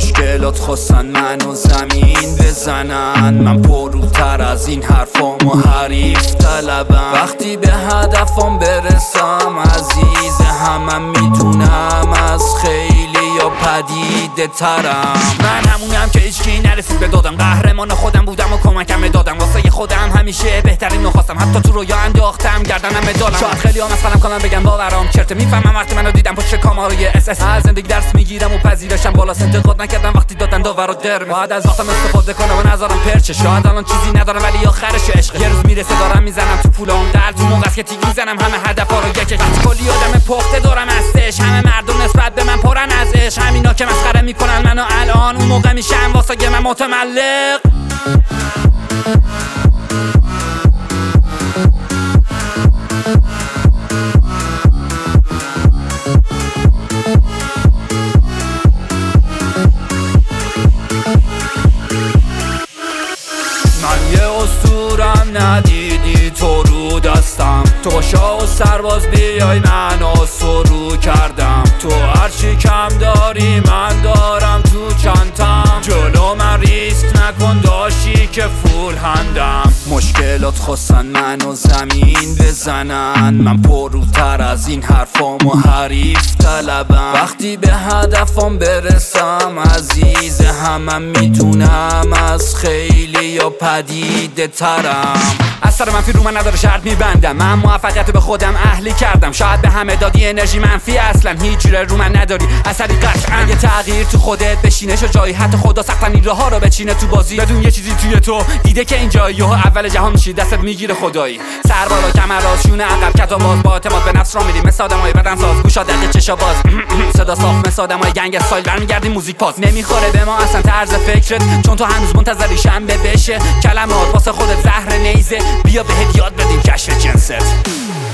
مشکلات خواستن منو زمین بزنن، من پروتر از این حرفام و حریف طلبم. وقتی به هدفم برسم عزیز همم میدونم از خیلی یا پدیده ترم. من همونم که هیچکی نرسید به دادم، قهرمان خودم بودم و کمکم دادم. واسه خودم همیشه بهترین رو خواستم، حتی تو رویا انداختم گردنم مدالم. شاید خیلی ها مثلا کنن بگن باورام چرته، میفهمم وقتی منو دیدم پشت کامارای اس از زندگی درس میگیرم و پذیرشم بالا انتقاد نکردم وقتی دادن داور در. باید از وقتم استفاده کنم و نذارم پرچه. شاید الان چیزی ندارم ولی آخرش عشق. یه روز میرسه دارم میزنم تو پولام در تو موقع که تیک میزنم همه هدفا رو یکش. کلی آدم پخته دارم هستش، همه مردم نسبت به من پرن از عشق. همینا که مسخره میکنن منو الان اون موقع میشم واسه من متملق. من یه اسطورم ندیدی تو رو دستم، تو شاه و سرباز بیای منو سرو کردم. تو هرچی کم داری من دارم تو چندم، جلو من ریسک نکن داشتی که فول هندم. مشکلات خواستن منو زمین بزنن، من پروتر از این حرفام و حریف طلبم. وقتی به هدفم برسم عزیز همم میدونم از خیلی یا پدیده ترم. اثر منفی رو من نداره شرط میبندم، من موفقیت به خودم اهلی کردم. شاید به همه دادی انرژی منفی اصلا هیچ جوره رو من نداری اثری قطعا. یه تغییر تو خودت بشینه شو جایی، حتی خدا سخت‌ترین راه‌ها رو بچینه تو بازی. بدون یه چیزی توی تو دیده که اینجایی یهو اول جهان میشی دستت میگیره خدایی. سر بالا کمر شونه عقب کتا باز، با اعتماد به نفس را میری مثل آدمای بدن ساز. گوشا دقیق چشا باز صدا صاف مثل آدمای گنگ استایل برمیگردی موزیک پاس. نمیخوره به ما اصلا طرز فکرت چون تو هنوز منتظری شنبه بشه. کلمات واسه خودت زهر نیزه، بیا بهت یاد بدیم کشف جنست.